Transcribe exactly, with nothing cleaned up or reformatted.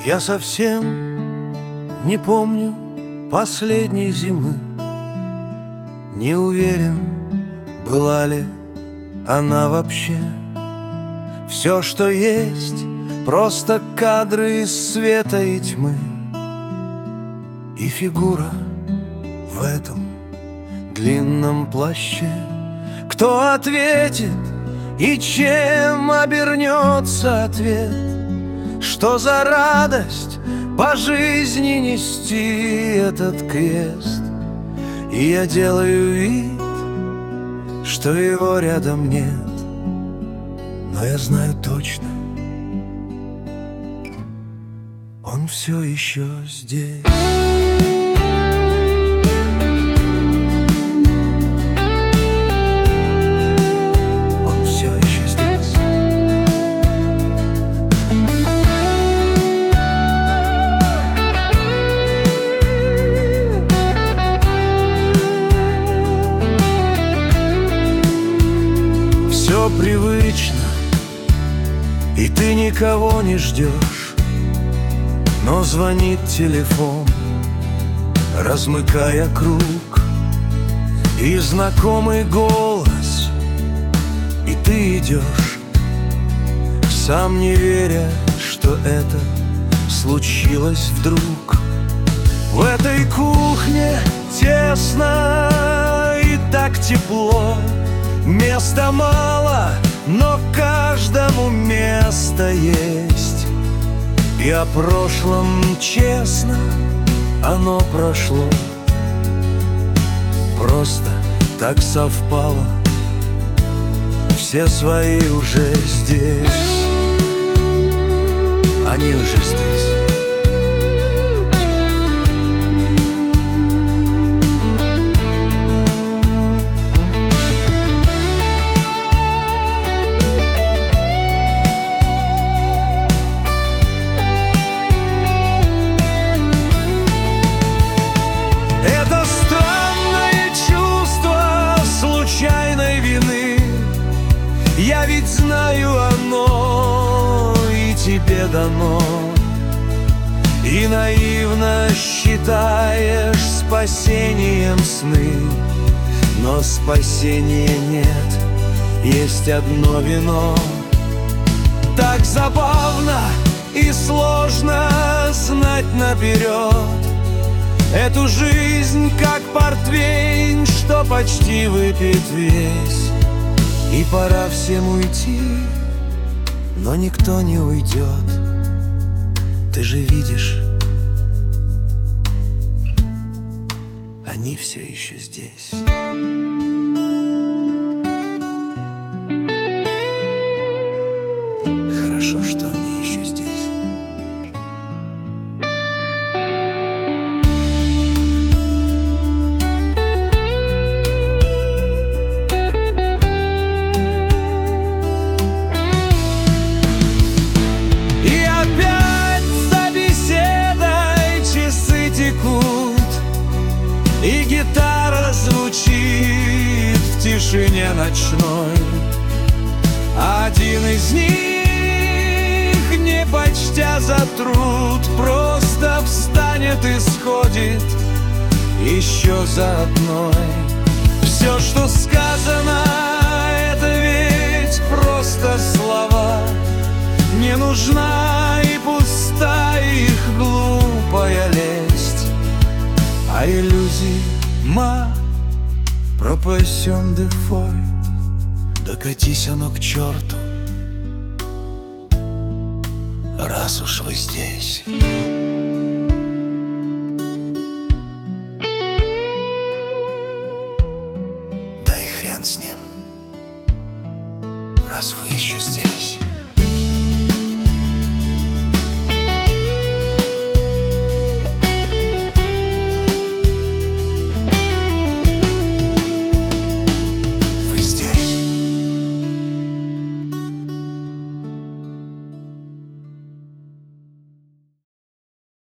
Я совсем не помню последней зимы. Не уверен, была ли она вообще. Все, что есть, просто кадры из света и тьмы. И фигура в этом длинном плаще. Кто ответит и чем обернется ответ? Что за радость по жизни нести этот крест? И я делаю вид, что его рядом нет, но я знаю точно, он все еще здесь. Все привычно, и ты никого не ждешь, но звонит телефон, размыкая круг, и знакомый голос, и ты идешь, сам не веря, что это случилось вдруг. В этой кухне тесно и так тепло. Места мало, но каждому место есть. И о прошлом честно оно прошло. Просто так совпало, все свои уже здесь. Они уже здесь. Это странное чувство случайной вины. Я ведь знаю, оно и тебе дано. И наивно считаешь спасением сны, но спасения нет, есть одно вино. Так забавно и сложно знать наперед эту жизнь, как портвейн, что почти выпит весь. И пора всем уйти, но никто не уйдет. Ты же видишь, они все еще здесь. Хорошо, что они еще здесь. И гитара звучит в тишине ночной. Один из них, не почтя за труд, просто встанет и сходит еще за одной. Все, что сказано, это ведь просто слова. Не нужна и пуста их глупая лесть. А иллюзии ма пропасен дефой. Докатись оно к черту, раз уж вы здесь. Да и хрен с ним, раз вы еще здесь.